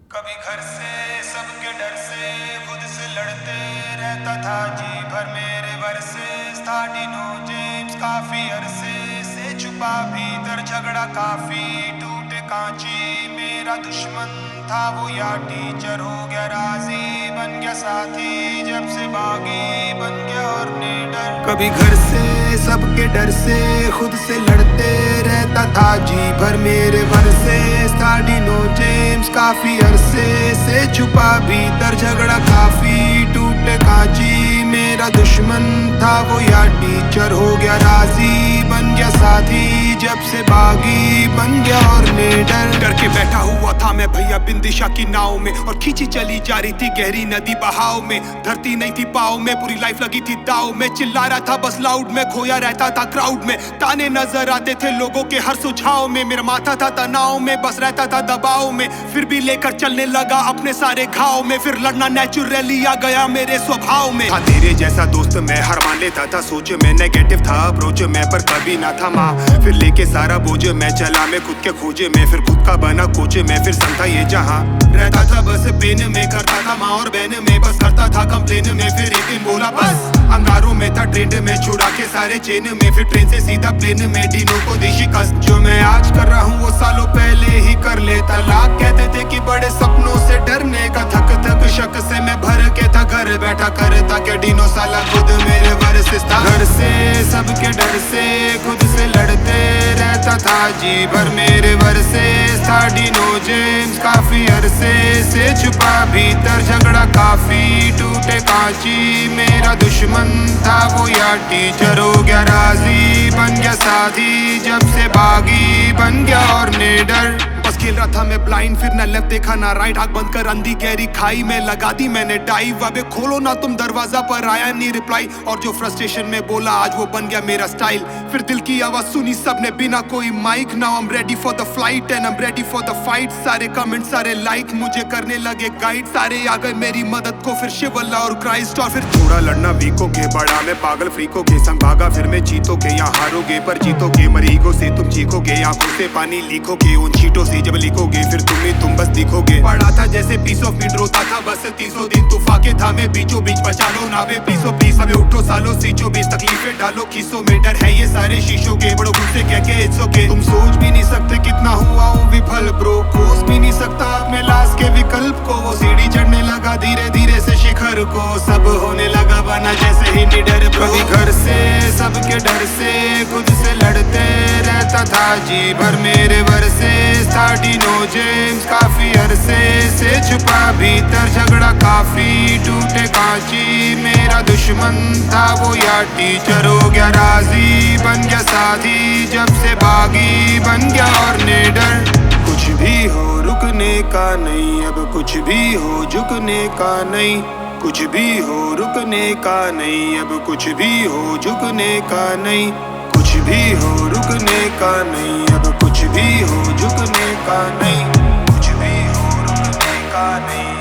कभी घर से सबके डर से खुद से लड़ते रहता था जी भर मेरे वर्सेस था डिनो जेम्स काफी अरसे से छुपा भीतर झगड़ा काफी टूटे कांची मेरा दुश्मन था वो या टीचर हो गया राजी बन गया साथी जब से बागी बन गया और निडर। कभी घर से सबके डर से खुद से लड़ते रहता था जी भर मेरे वर्सेस था डिनो जेम्स काफी अरसे से छुपा भीतर झगड़ा काफी टूटे कांची मेरा दुश्मन था वो या टीचर हो गया राजी बन गया साथी जब से बागी बन गया और निडर। डर के बैठा हुआ था मैं भैया बिंदिशा की नाव में और खींची चली जा रही थी गहरी नदी बहाव में धरती नहीं थी पाव में पूरी लाइफ लगी थी दाव में चिल्ला रहा था बस लाउड में खोया रहता था क्राउड में ताने नजर आते थे लोगों के हर सुझाव में मेरा माथा था तनाव में बस रहता था दबाव में फिर भी लेकर चलने लगा अपने सारे घाव में फिर लड़ना नेचुरली आ गया मेरे स्वभाव में। था तेरे जैसा दोस्त मैं हर मान लेता था सोच में नेगेटिव था अप्रोच में पर कभी ना था माँ फिर लेके सारा बोझ मैं चला मैं खुद के खोजे में फिर खुद का बना कोच में फिर संता ये जहाँ रहता था बस पेन में करता था माँ और बहन में बस करता था कंप्लेन में फिर एक दिन बोला बस अंगारों में था ट्रेंड में छुड़ा के सारे चेन में फिर ट्रेन से सीधा प्लेन में डिनो को देशी कस जो मैं आज कर रहा हूँ वो सालों पहले ही कर लेता लाख कहते थे कि बड़े सपनों से डरने का थक शक से मैं भर के था घर बैठा करता क्या डिनो साला खुद मेरे वर्सेस था घर से सबके डर से खुद से लड़ते रहता था जी भर मेरे वर्सेस था डिनो जेम्स काफी अरसे से छुपा भीतर झगड़ा काफी टूटे कांची मेरा दुश्मन था वो या टीचर हो गया राजी बन गया साथी जब से बागी बन गया और निडर। बस खेल रहा था मैं ब्लाइंड फिर ना लेफ्ट देखा ना राइट आंख बंद कर अंधी गहरी खाई में लगा दी मैंने डाइव अबे खोलो ना तुम दरवाजा पर आया नहीं रिप्लाई और जो फ्रस्ट्रेशन में बोला आज वो बन गया मेरा स्टाइल फिर दिल की आवाज सुनी सबने बिना कोई mic now I am ready for the flight and I am ready for the fight सारे कमेंट सारे लाइक मुझे करने लगे गाइड सारे आ गए मेरी मदद को फिर शिव अल्लाह और क्राइस्ट और फिर थोड़ा लड़ना वीकोगे बड़ा मैं पागल फ्रीकोगे संग भागा फिर मैं जीतोगे यहाँ हारोगे पर जीतोगे मरीगो से तुम चीखोगे आंखों से पानी लीखोगे उन चीटों से जब लिखोगे फिर तुम बस दिखोगे पढ़ा था जैसे पीस ऑफ मीट रोता था बस 300 दिन तूफाके था मैं बीचों बीच बचा लो नावे प्लीजो प्लीज हमें उठो सालो सीचो बीच तकलीफें डालो खीसों में डर है ये सारे शीशों के बड़ो गुस्से कह के इट्स ओके तुम सोच भी नहीं सकते कितना हुआ हूँ विफल ब्रो कोस भी नहीं सकता अपने लाश के विकल्प को वो सीढ़ी चढ़ने लगा धीरे धीरे से शिखर को सब होने लगा बना जैसे ही निडर कभी घर से सबके डर से खुद से लड़ते रहता था जी भर मेरे वर्सेस था डिनो जेम्स काफी अरसे से छुपा भीतर झगड़ा काफी टूटे कांची मेरा दुश्मन था वो या टीचर हो गया राजी बन गया साथी जब से बागी बन गया और निडर। कुछ भी हो रुकने का नहीं अब कुछ भी हो झुकने का नहीं कुछ भी हो रुकने का नहीं अब कुछ भी हो झुकने का नहीं कुछ भी हो रुकने का नहीं अब कुछ भी हो झुकने का नहीं कुछ भी हो रुकने का नहीं।